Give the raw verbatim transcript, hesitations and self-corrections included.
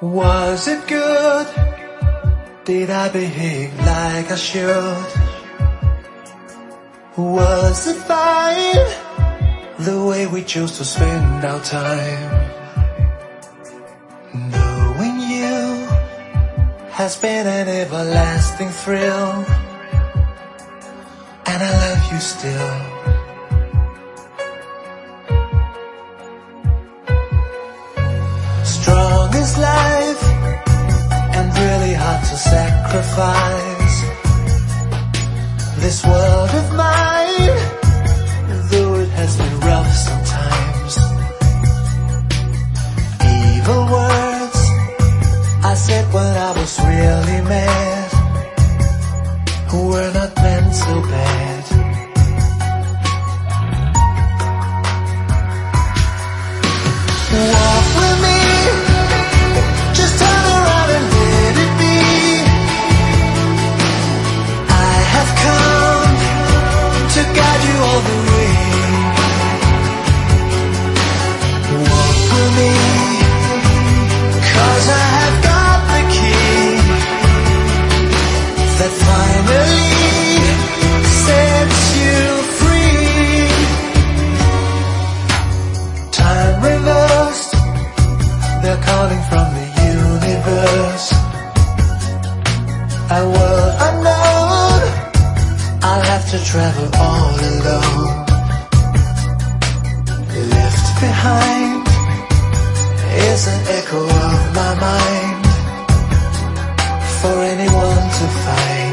Was it good? Did I behave like I should? Was it fine, the way we chose to spend our time? Knowing you has been an everlasting thrill, and I love you still. Strong as life and really hard to sacrifice. This world of mine, though it has been rough sometimes. Evil words I said when I was really mad were not meant so bad. Walk with me, just turn around and let it be. I have come to guide you all the way. Walk with me, 'cause I have got the key that finally sets you free. Time reversed, they're calling from the universe. A world unknown, I'll have to travel all alone. Left behind is an echo of my mind for anyone to find.